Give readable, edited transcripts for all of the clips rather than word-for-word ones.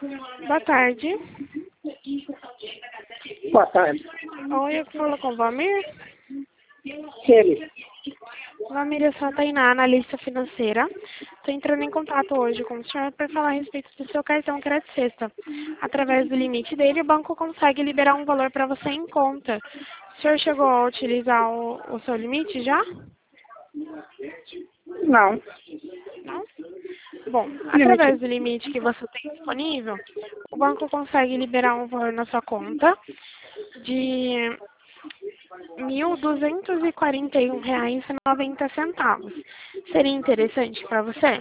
Boa tarde. Boa tarde. Oi, eu falo com o Valmir. Ele. Valmir, eu sou a Tainá, analista financeira. Estou entrando em contato hoje com o senhor para falar a respeito do seu cartão Crédito Sexta. Através do limite dele, o banco consegue liberar um valor para você em conta. O senhor chegou a utilizar o seu limite já? Não. Não? Bom, Limite. através do limite que você tem disponível, o banco consegue liberar um valor na sua conta de R$ 1.241,90. Seria interessante para você?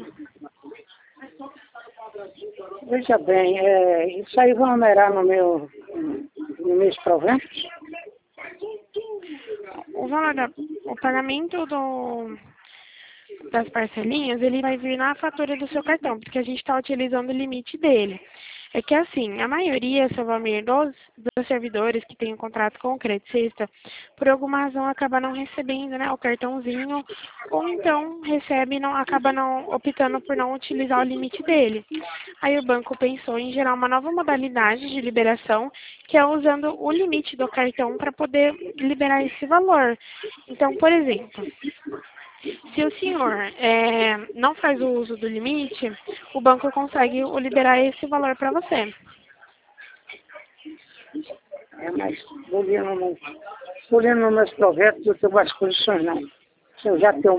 Veja bem, isso aí vai onerar no mês proventos? O valor o pagamento das parcelinhas, ele vai vir na fatura do seu cartão, porque a gente está utilizando o limite dele. É que assim, a maioria, seu Valmir, dos servidores que têm um contrato com o Crédito Sexta, por alguma razão acaba não recebendo, né, o cartãozinho, ou então recebe e acaba não optando por não utilizar o limite dele. Aí o banco pensou em gerar uma nova modalidade de liberação, que é usando o limite do cartão para poder liberar esse valor. Então, por exemplo, se o senhor não faz o uso do limite, o banco consegue liberar esse valor para você. Mas olhando meus proventos, eu tenho mais condições não. Eu já tenho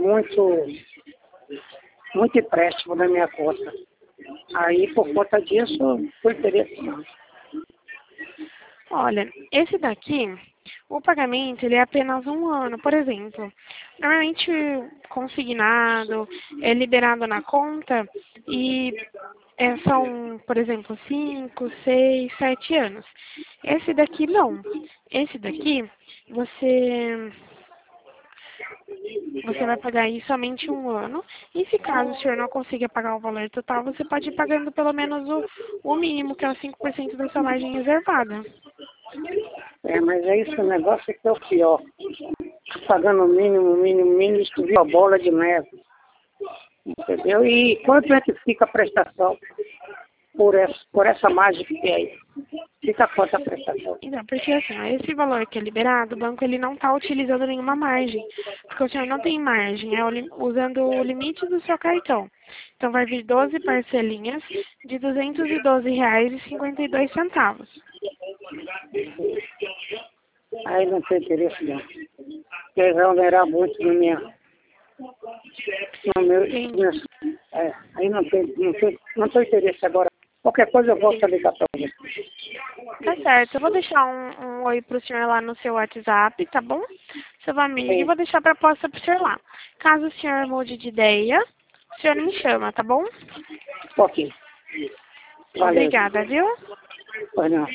muito empréstimo na minha conta. Aí, por conta disso, foi interessante. Olha, esse daqui, o pagamento, ele é apenas um ano. Por exemplo, normalmente consignado, é liberado na conta e são, por exemplo, 5, 6, 7 anos. Esse daqui não. Esse daqui, você vai pagar aí somente um ano. E se caso o senhor não consiga pagar o valor total, você pode ir pagando pelo menos o mínimo, que é os 5% da sua margem reservada. Mas é isso, o negócio que é o pior. Pagando o mínimo, isso vira uma bola de neve. Entendeu? E quanto é que fica a prestação por essa margem que tem aí? Fica quanto a prestação? Então, porque assim, ó, esse valor que é liberado, o banco ele não está utilizando nenhuma margem, porque o senhor não tem margem, usando o limite do seu cartão. Então, vai vir 12 parcelinhas de R$ 212,52. Aí não tem interesse não. Porque vai onerar muito no meu. Entendi. Aí não tem interesse agora. Qualquer coisa eu volto a ligar para você. Tá certo, eu vou deixar um oi pro senhor lá no seu WhatsApp, tá bom? Seu amigo, e vou deixar a proposta pro senhor lá. Caso o senhor mude de ideia, o senhor me chama, tá bom? Ok. Valeu. Obrigada, viu? Pois não.